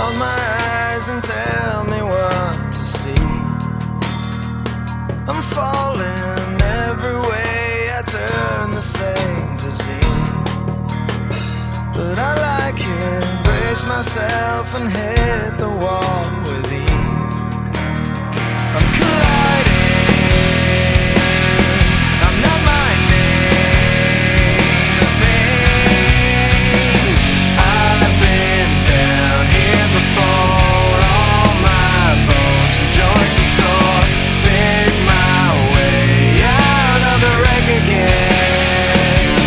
Hold my eyes and tell me what to see. I'm falling every way I turn, the same disease. But I like it, brace myself and hit the wall with ease. I'm colliding, I'm not minding the pain. I've been down here before, all my bones and joints are sore. Been my way out of the wreck again.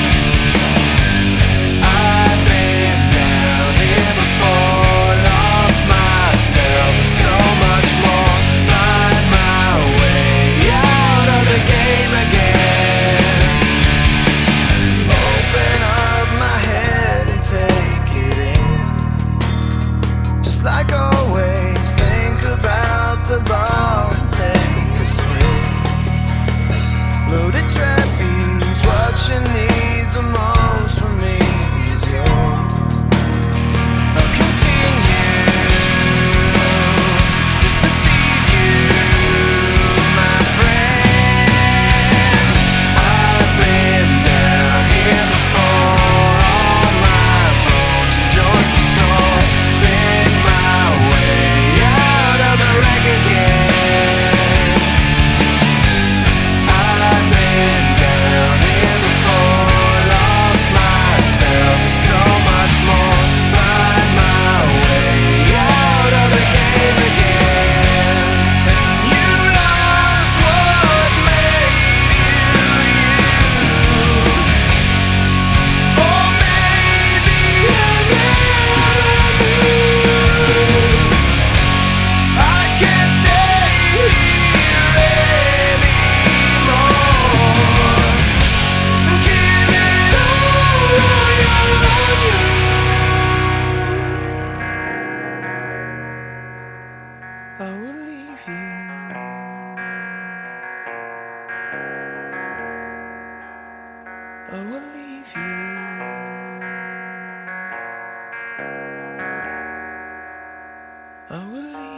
I've been down here before, lost myself and so much more. Find my way out of the game again. Open up my head and take it in. Just like always, think about the ball and take a swing. Loaded trapeze, what you need the most from me is yours. I'll continue to deceive you, my friend. I've been down here before, all my bones and joints are sore. Been my way out of the wreck again. I've been down here before, lost myself and so much more. Find my way out of the game again. And you lost what made you, or maybe I never knew. I can't stay here anymore. Give it all on you. I will leave you. I will leave you. I will leave